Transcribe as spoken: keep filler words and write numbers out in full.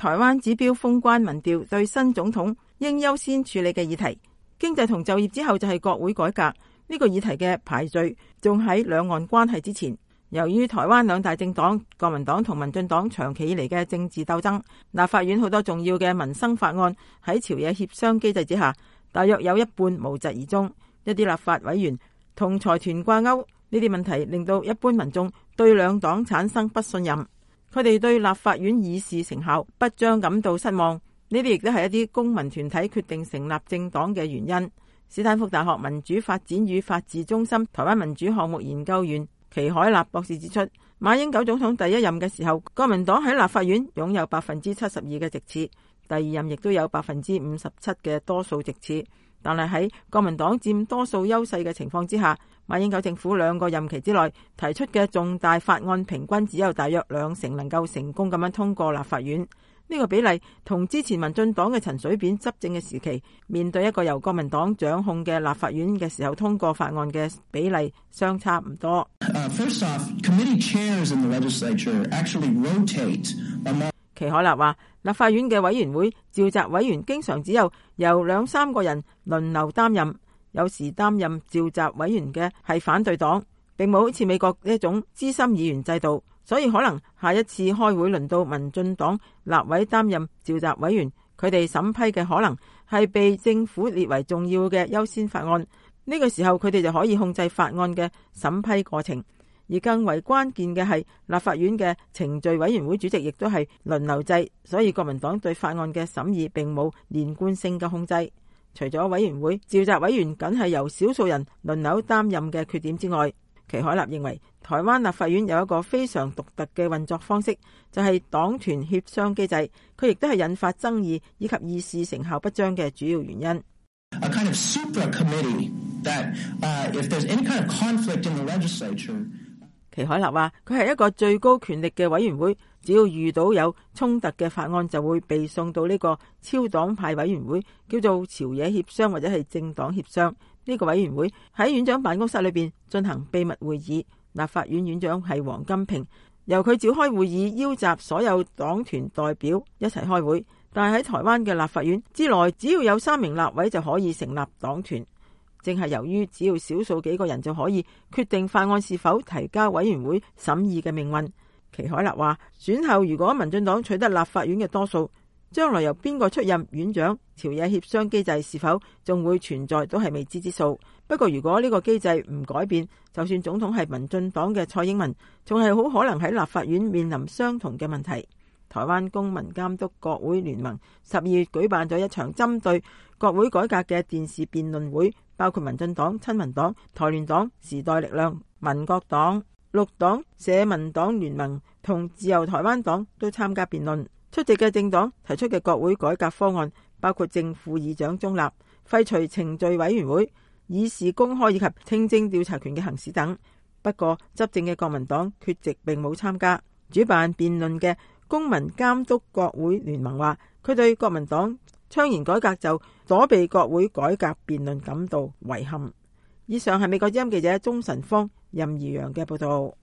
台灣指標封關民調對新總統應優先處理嘅議題，經濟同就業之後就係國會改革。呢個議題嘅排序仲喺兩岸關係之前。由於台灣兩大政黨國民黨同民進黨長期以嚟嘅政治鬥爭，立法院好多重要嘅民生法案喺朝野協商機制之下，大約有一半無疾而終。一啲立法委員同財團掛鈎，呢啲問題令到一般民眾對兩黨產生不信任，佢哋對立法院議事成效不彰感到失望。呢啲亦都係一啲公民團體決定成立政黨嘅原因。史丹福大學民主發展與法治中心台灣民主項目研究員祁海立博士指出，馬英九總統第一任嘅時候，國民黨喺立法院擁有百分之七十二嘅席次，第二任亦都有百分之五十七嘅多數席次。但係喺國民黨佔多數優勢嘅情況之下，馬英九政府兩個任期之內提出嘅重大法案，平均只有大約兩成能夠成功咁樣通過立法院。呢個比例同之前民進黨嘅陳水扁執政嘅時期，面對一個由國民黨掌控嘅立法院嘅時候通過法案嘅比例相差唔多。 Uh, first off, committee chairs in the legislature actually rotate among... 祁海立話，立法院嘅委員會召集委員經常只有由兩三個人輪流擔任，有時擔任召集委員嘅係反對黨，並冇好似美國呢一種資深議員制度。所以可能下一次開會輪到民進黨立委擔任召集委員，佢哋審批嘅可能係被政府列為重要嘅優先法案。呢個時候佢哋就可以控制法案嘅審批過程。而更為關鍵嘅係立法院嘅程序委員會主席亦都係輪流制，所以國民黨對法案嘅審議並冇連貫性嘅控制。除咗委員會召集委員僅係由少數人輪流擔任嘅缺點之外，祁海立認為台灣立法院有一個非常獨特嘅運作方式，就係黨團協商機制，佢亦都係引發爭議以及議事成效不彰嘅主要原因。 A kind of super committee that, uh, if there's any kind of conflict in the legislature... 祁海立話佢係一個最高權力嘅委員會，只要遇到有衝突嘅法案就會被送到呢個超黨派委員會，叫做朝野協商或者係政黨協商。呢個委員會喺院長辦公室裏邊進行秘密會議，立法院院長係王金平，由佢召開會議，邀集所有黨團代表一齊開會。但係喺台灣嘅立法院之內，只要有三名立委就可以成立黨團。正係由於只要少數幾個人就可以決定法案是否提交委員會審議嘅命運。祁海立話，選後如果民進黨取得立法院嘅多數，將來由邊個出任院長，朝野協商機制是否仲會存在都係未知之數。不過如果呢個機制唔改變，就算總統係民進黨嘅蔡英文，仲係好可能喺立法院面臨相同嘅問題。台灣公民監督國會聯盟十二月舉辦咗一場針對國會改革嘅電視辯論會，包括民進黨、親民黨、台聯黨、時代力量、民國黨、綠黨、社民黨聯盟同自由台灣黨都參加辯論。出席嘅政黨提出嘅國會改革方案包括正副議長中立、廢除程序委員會、議事公開以及聽證調查權嘅行使等。不過執政嘅國民黨缺席並冇參加。主辦辯論嘅公民監督國會聯盟話，佢對國民黨倡言改革就躲避國會改革辯論感到遺憾。以上係美國之音記者鍾晨芳、任怡陽嘅報道。